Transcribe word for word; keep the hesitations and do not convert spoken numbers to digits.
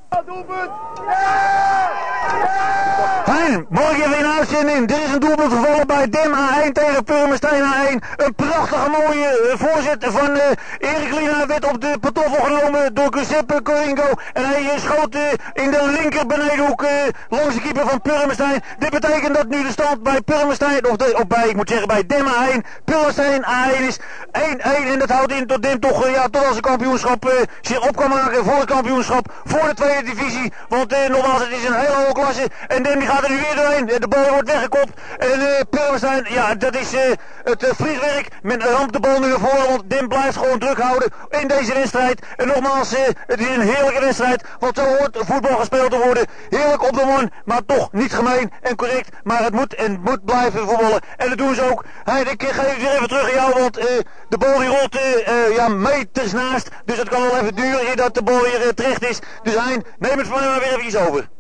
Doelpunt! Fijn, morgen even in uitzending. Er is een doelpunt gevallen bij Dem A één tegen Purmerstein A één. Een prachtige mooie uh, voorzet van uh, Erik Lina werd op de patoffel genomen door Giuseppe Coringo. En hij uh, schoot uh, in de linker benedenhoek uh, langs de keeper van Purmerstein. Dit betekent dat nu de stand bij Purmerstein, of, de, of bij, ik moet zeggen bij Dem A één, Purmerstein A één is één één. En dat houdt in tot Dem toch, uh, ja, tot als een kampioenschap uh, zich op kan maken voor het kampioenschap, voor de tweede divisie. Want uh, nogmaals, het is een hele hoge klasse. En Dem die gaat er nu weer doorheen. De bal wordt weggekopt. En uh, Purmerstein, ja, dat is uh, het uh, vliegwerk. Men ramt de bal nu naar voren, want Dem blijft gewoon druk houden in deze wedstrijd. En nogmaals, uh, het is een heerlijke wedstrijd. Want zo hoort voetbal gespeeld te worden. Heerlijk op de man, maar toch niet gemeen en correct. Maar het moet en moet blijven voetballen. En dat doen ze ook. Hey, ik geef het weer even terug aan jou, want uh, de bal die rolt uh, uh, ja, meters naast. Dus het kan wel even duren eer dat de bal weer uh, terecht is. Dus Hein, neem het van mij maar weer even over.